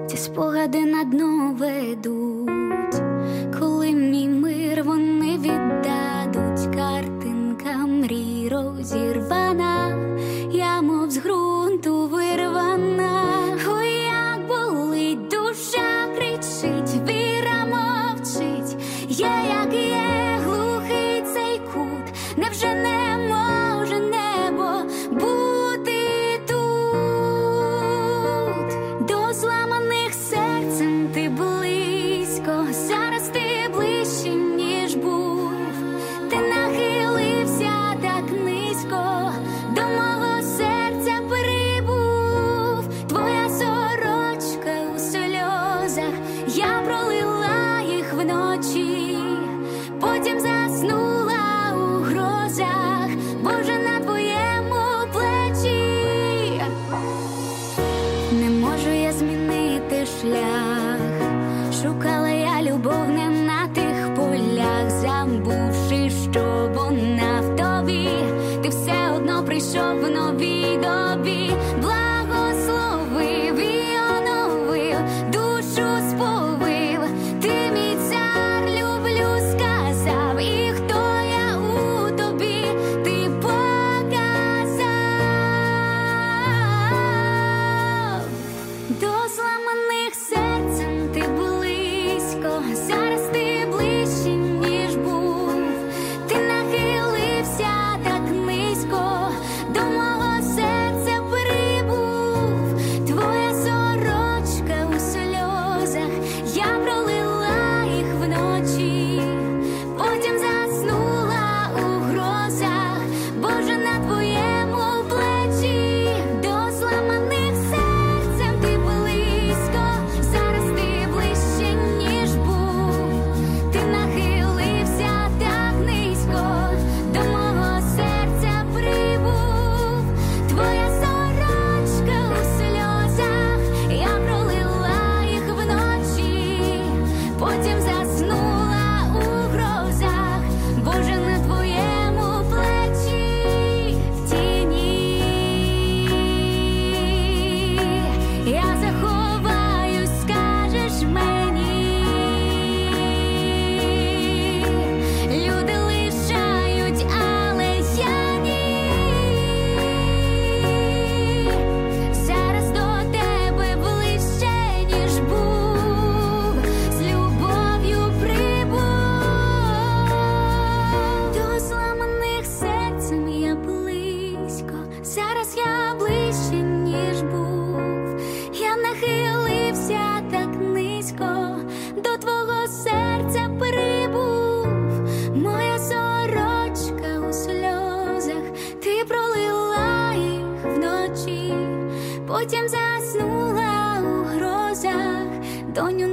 ці спогади на дно ведуть, коли мій мир вони віддадуть. Картинка мрій розірвана, я мов з ґрунту вирвана. Ой, як болить, душа кричить, віра мовчить. Є, як є, глухий цей кут. Невже не може небо бути тут? До зламаних серцем ти близько, зараз ти ближче, ніж був. Ти нахилився так низько, до мого серця прибув. Твоя сорочка у сльозах, я пролила їх вночі, потім заснула у грозах, Боже, на твоєму плечі. Не можу я змінити шлях, шукала я любов не на тих полях, забувши, що вона в тобі, ти все одно прийшов в новій добі. Благословив і оновив, душу сповив, ти мій цар, люблю, сказав, і хто я у тобі, ти показав. До зламаних серцем ти близько, зараз ти ближче, ніж був. Ти нахилився так низько, до мого серця прибув. Твоя сорочка у сльозах, я пролила їх вночі, потім заснула у грозах, Боже, на твоєму плечі. До зламаних серцем ти близько, зараз ти ближче, ніж був. Ти нахилився так низько, до мого серця прибув. Твоя сорочка у сльозах, я пролила їх вночі, потім заснула у грозах, Боже, на твоєму плечі. В тіні я заховаюсь, скажеш мені. Люди лишають, але я ні. Зараз до тебе ближче, ніж був, з любов'ю прибув. До зламаних серцем я близько, зараз я ближче, ніж був. Я нахилився так низько, до твого серця прибув. Моя сорочка у сльозах, ти пролила їх вночі, потім заснула у грозах. Доню,